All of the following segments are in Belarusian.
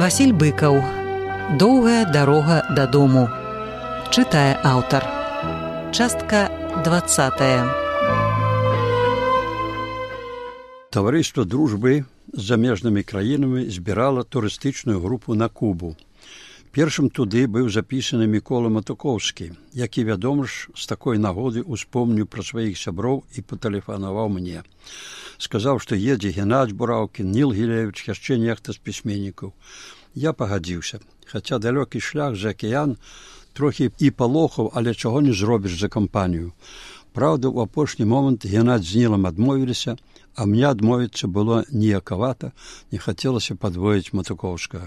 Васіль Быкаў. Доўгая дарога дадому. Чытае аўтар. Частка 20. Таварыства дружбы з замежнымі краінамі збірала турыстычную групу на Кубу. Першым туды быў запісаны Мікола Матукоўскі, які, вядома ж, з такой нагоды успомніў пра сваіх сяброў і патэлефанаваў мне. Сказаў, што едзе Геннадзь Бураўкін, Ніл Гілевіч, яшчэ нехта з пісьменнікаў. Я пагадзіўся, хаця далёкі шлях за акіян трохі і палохаў, але чаго не зробіш за кампанію. Праўда, у апошні момант Геннадзь з Нілам адмовіліся, а мне адмовіцца было ніякавата, не хацелася падвоіць Матукоўскага.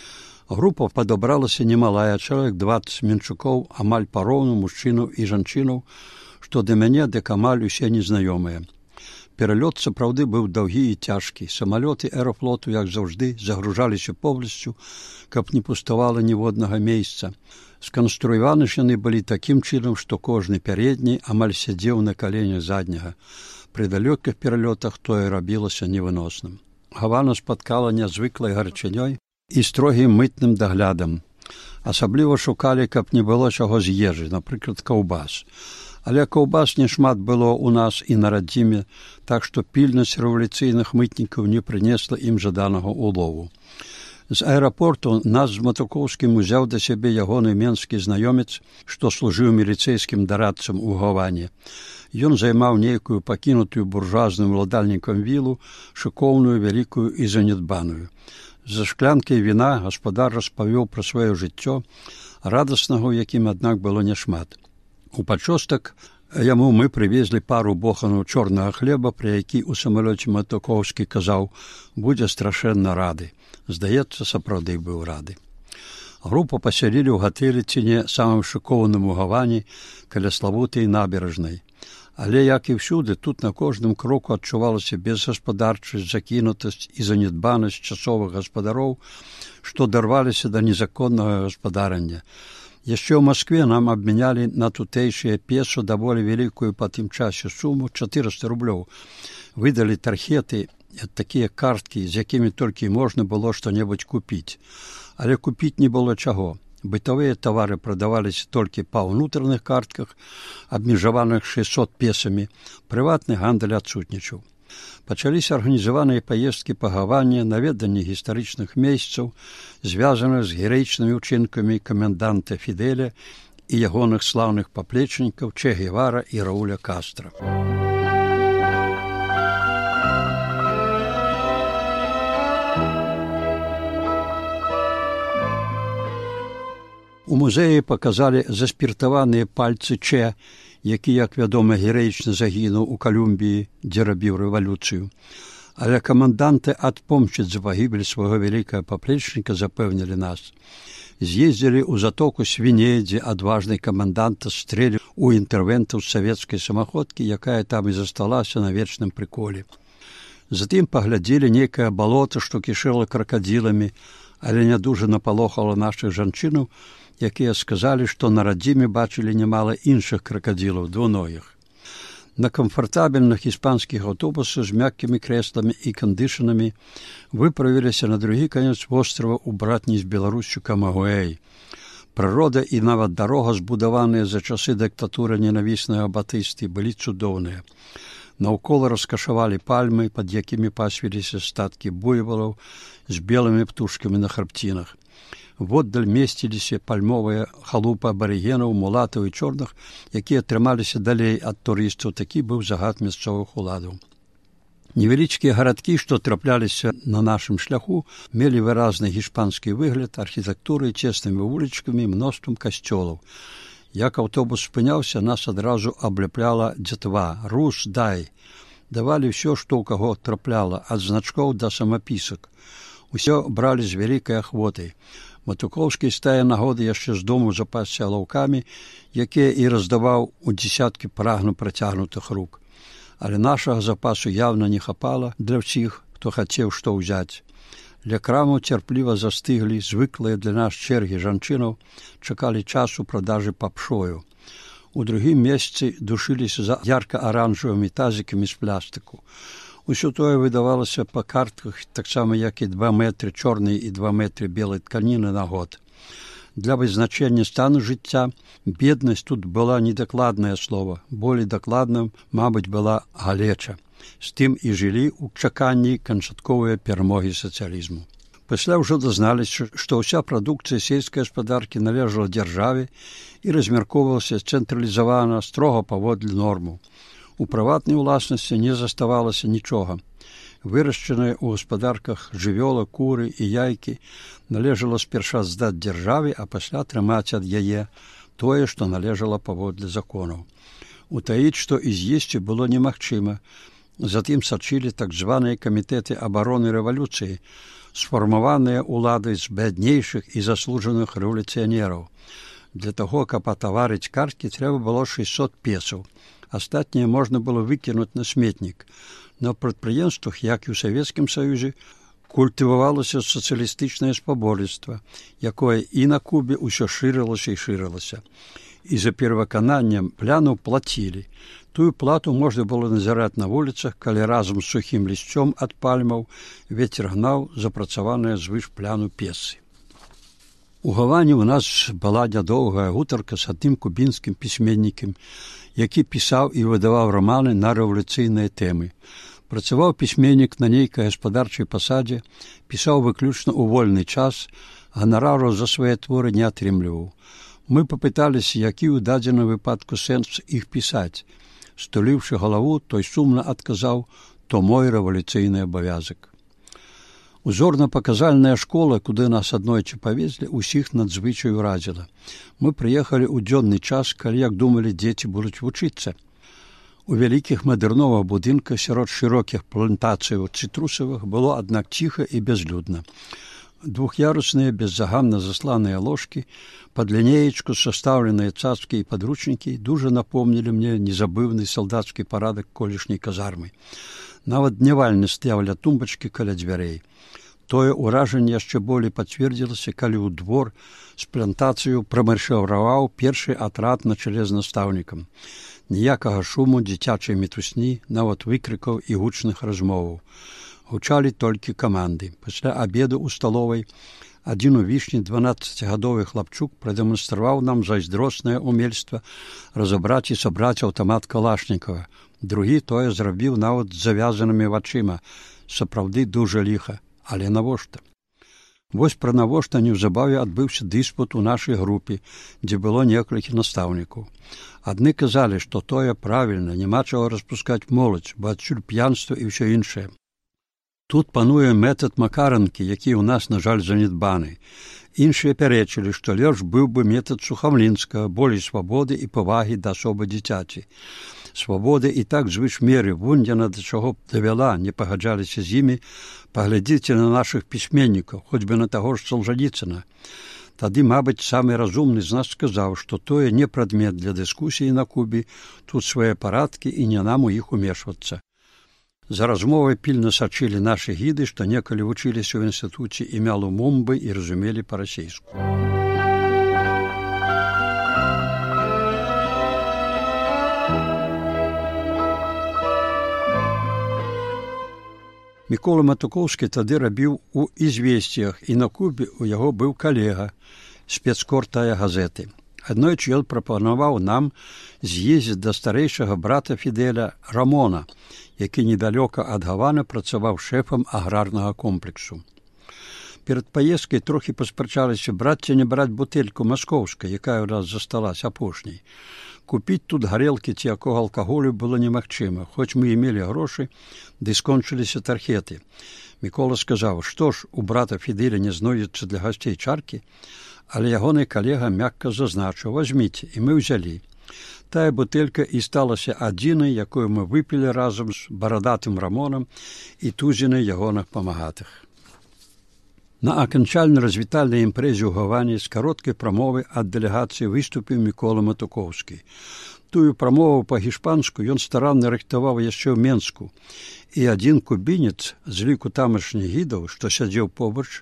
Група падабралася немалая, чалавек 20 менчукоў, амаль пароўну мужчынаў і жанчынаў, што да мяне, дык амаль усе незнаёмыя. Пералёт сапраўды быў даўгі і цяжкі. Самалёты аэрафлоту, як заўжды, загружаліся поўнасцю, каб не пуставала ніводнага месца. Сканструяваны ж яны былі такім чынам, што кожны пярэдні амаль сядзеў на каленях задняга. Пры далёкіх пералётах тое рабілася невыносным. Гавана спаткала нязвыклай гарачынёй і строгім мытным даглядам. Асабліва шукалі, каб не было чаго з ежы, напрыклад, каўбас. Але каўбас нешмат было ў нас і на радзіме, так што пільнасць рэвалюцыйных мытнікаў не прынесла ім жаданага улову. З аэрапорту нас з Матукоўскім узяў да сябе ягоны менскі знаёмец, што служыў міліцэйскім дарадцам у Гаване. Ён займаў нейкую пакінутую буржуазным уладальнікам вілу, шыкоўную, вялікую і занядбаную. За шклянкай віна гаспадар распавёў пра сваё жыццё, радаснага ў якім, аднак, было няшмат. У пачостак яму мы прывезлі пару боханаў чорнага хлеба, пра які ў самалёце Матукоўскі казаў, будзе страшэнна рады. Здаецца, сапраўды быў рады. Групу пасялілі ў гатэлі ці не самым шыкоўным у Гаване, каля славутай набярэжнай. Але, як і ўсюды, тут на кожным кроку адчувалася безгаспадарчасць, закінутасць і занядбанасць часовых гаспадароў, што дарваліся да незаконнага гаспадарання. Яшчэ ў Маскве нам абмянялі на тутэйшыя песо даволі вялікую па тым часе суму 400 рублёў. Выдалі тархеты, такія карткі, з якімі толькі можна было што-небудзь купіць. Але купіць не было чаго. Бытавыя тавары прадаваліся толькі па ўнутраных картках, абмежаваных 600 песамі. Прыватны гандаль адсутнічаў. Пачаліся арганізаваныя паездкі па Гаване, наведанне гістарычных месцаў, звязаных з гераічнымі ўчынкамі каменданта Фідэля і ягоных слаўных паплечнікаў Че Гевара і Рауля Кастра. У музеі паказалі заспіртаваныя пальцы Че, які, як вядома, гераічна загінуў у Калумбіі, дзе рабіў рэвалюцыю. Але каманданты адпомсцяць за пагібель свайго вялікага паплечніка запэўнілі нас. З'ездзілі ў затоку Свіней, дзе адважны камандант стрэліў у інтэрвентаў з савецкай самаходкі, якая там і засталася на вечным прыколе. Затым паглядзелі нейкае балота, што кішэла кракадзіламі, але нядужа напалохала нашых жанчынаў, якія сказалі, што на радзіме бачылі нямала іншых кракадзілаў, двуногіх. На камфартабельных іспанскіх аўтобусах з мяккімі крэсламі і кандышанамі выправіліся на другі канец вострава ў братні з Беларусю Камагуэй. Прырода і нават дарога, збудаваныя за часы дыктатуры ненавіснага Батысты, былі цудоўныя. Наўкола раскашавалі пальмы, пад якімі пасвіліся статкі буйвалаў з белымі птушкамі на храбцінах. Воддаль месціліся пальмовыя халупы абарыгенаў, мулатаў і чорных, якія трымаліся далей ад турыстаў. Такі быў загад мясцовых уладаў. Невялічкія гарадкі, што трапляліся на нашым шляху, мелі выразны гішпанскі выгляд, архітэктурай, цеснымі вулічкамі, мноствам касцёлаў. Як аўтобус спыняўся, нас адразу абляпляла дзятва, рус, дай. Давалі ўсё, што ў каго трапляла, ад значкоў да самапісак. Усё бралі з вялікай ахвотай. Матукоўскі з тае нагоды яшчэ з дому запасся лаўкамі, якія і раздаваў у дзесяткі прагну працягнутых рук. Але нашага запасу яўна не хапала для ўсіх, хто хацеў што ўзяць. Ля крамаў цярпліва застыглі звыклыя для нас чэргі жанчынаў, чакалі часу продажы папшою. У другім месцы душыліся за ярка-аранжавымі тазікамі з плястыку. Усё тое выдавалася па картках, таксама як і 2 метры чорнай і 2 метры белай тканіны на год. Для вызначэння стану жыцця беднасць тут была недакладнае слова, болей дакладным, мабыць, была галеча. З тым і жылі ў чаканні канчатковай перамогі сацыялізму. Пасля ўжо дазналіся, што ўся прадукцыя сельскай гаспадаркі належала дзяржаве і размяркоўвалася цэнтралізавана, строга паводле нормаў. У прыватнай уласнасці не заставалася нічога. Вырашчаныя ў гаспадарках жывёла, куры і яйкі належала спярша здаць дзяржаве, а пасля атрымаць ад яе тое, што належала паводле законаў. Утаіць, што і з'есці было немагчыма. Затым сачылі так званыя камітэты абароны рэвалюцыі, сфармаваныя ўладай з бяднейшых і заслужаных рэвалюцыянераў. Для таго, каб атаварыць карткі, трэба было 600 песаў. Астатняе можна было выкінуць на сметнік. На прадпрыемствах, як і ў Савецкім Саюзе, культывавалася сацыялістычнае спаборніцтва, якое і на Кубе ўсё шырылася і шырылася. І за перавыкананнем планаў плацілі. Тую плату можна было назіраць на вуліцах, калі разам з сухім лісцом ад пальмаў вецер гнаў запрацаваныя звыш пляну песы. У Гаване ў нас была нядоўгая гутарка з адным кубінскім пісьменнікам, які пісаў і выдаваў раманы на рэвалюцыйныя тэмы. Працаваў пісьменнік на нейкай гаспадарчай пасадзе, пісаў выключна ў вольны час, ганарару за свае творы не атрымліваў. Мы папыталіся, які ў дадзеным выпадку сэнс іх пісаць. Стуліўшы галаву, той сумна адказаў: «То мой рэвалюцыйны абавязак». Узорна-паказальная школа, куды нас аднойчы павезлі, усіх надзвычай уразіла. Мы прыехалі ў дзённы час, калі, як думалі, дзеці будуць вучыцца. У вялікіх мадэрновых будынках сярод шырокіх плантацыяў цытрусавых было, аднак, ціха і бязлюдна. Двух'ярусныя, беззаганна засланыя ложкі, пад лінеечку састаўленыя цацкі і падручнікі дужа напомнілі мне незабыўны салдацкі парадак колішняй казармы. Нават днявальны стаяў ля тумбачкі каля дзвярэй. Тое ўражанне яшчэ болей пацвердзілася, калі ў двор з плантацыю прамаршыраваў першы атрад на чале з настаўнікам. Ніякага шуму, дзіцячай мітусні, нават выкрыкаў і гучных размоваў. Гучалі толькі каманды. Пасля абеду ў сталовай адзін у вішні 12гадовы хлапчук прадэманстраваў нам зайздроснае ўмельства разабраць і сабраць аўтамат Калашнікава. Другі тое зрабіў нават з завязанымі вачыма. Сапраўды дужа ліха. Але навошта? Вось пра навошта неўзабаве адбыўся дыспут у нашай групе, дзе было некалькі настаўнікаў. Адны казалі, што тое правільна, няма чаго распускаць моладзь, бо адсюль п'янства і ўсё іншае. Тут пануе метад макаранкі, які ў нас, на жаль, занядбаны. Іншыя пярэчылі, што лепш быў бы метад Сухамлінскага, болей свабоды і павагі да асобы дзіцяці. Свабоды і так звыш меры, вунь яна да чаго давяла, не пагаджаліся з імі, паглядзіце на нашых пісьменнікаў, хоць бы на таго ж Салжаніцына. Тады, мабыць, самы разумны з нас сказаў, што тое не прадмет для дыскусіі на Кубе, тут свае парадкі і не нам у іх умешвацца. За размовай пільна сачылі нашы гіды, што некалі вучыліся ў інстытуце імя Лумумбы і разумелі па-расейску. Мікола Матукоўскі тады рабіў у «Ізвесціях», і на Кубе у яго быў калега, спецкор тая газеты. Аднойчы ён прапанаваў нам з'ездзіць да старэйшага брата Фідэля Рамона, які недалёка ад Гаваны працаваў шэфам аграрнага комплексу. Перад паездкай трохі паспрачаліся, браць ці не браць бутэльку маскоўскай, якая ў нас засталась апошняй. Купіць тут гарэлкі ці якога алкаголю было немагчыма, хоць мы і мелі грошы, ды скончыліся тархеты. Мікола сказаў, што ж, у брата Фідэля не знойдзецца для гасцей чаркі, але ягоны калега мякка зазначыў: «Вазьміце», і мы ўзялі. Тая бутэлька і сталася адзінай, якую мы выпілі разам з барадатым Рамонам і тузінай ягоных памагатых. На аканчальнай развітальнай імпрэзе ў Гаване з кароткай прамовай ад дэлегацыі выступіў Мікола Матукоўскі. Тую прамову па-гішпанску ён старанна рыхтаваў яшчэ ў Менску, і адзін кубінец з ліку тамашніх гідаў, што сядзеў побач,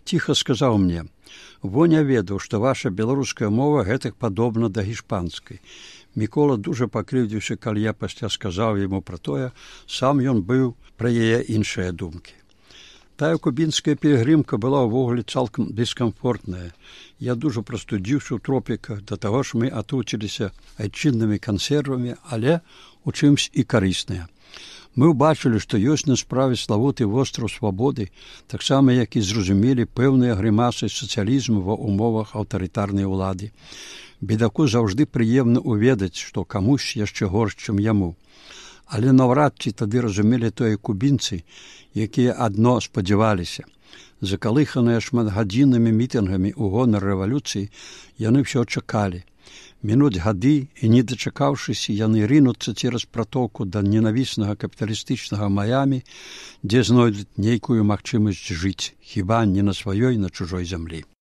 ціха сказаў мне: «Во не ведаў, што ваша беларуская мова гэтак падобна да гішпанскай». Мікола дужа пакрыўдзіўся, калі я пасля сказаў яму пра тое, сам ён быў пра яе іншыя думкі. Тая кубінская пілігрымка была ўвогуле цалкам дыскамфортная. Я дужа прастудзіўся ў тропіках, да таго ж мы атруціліся айчыннымі кансервамі, але у чымсь і карысныя. Мы ўбачылі, што ёсць на справе славуты востраў свабоды, таксама як і зразумелі пэўныя грымасы сацыялізму ва ўмовах аўтарытарнай улады. Бедаку заўжды прыемна ўведаць, што камусь яшчэ горш, чым яму. Але наўрад ці тады разумелі тое кубінцы, якія адно спадзяваліся. Закалыханыя шматгадзіннымі мітынгамі ў гонар рэвалюцыі, яны ўсё чакалі. Мінуць гады, і не дачакаўшыся, яны рынуцца цераз пратоку да ненавіснага капіталістычнага Маямі, дзе знойдуць нейкую магчымасць жыць, хіба не на сваёй, на чужой зямлі.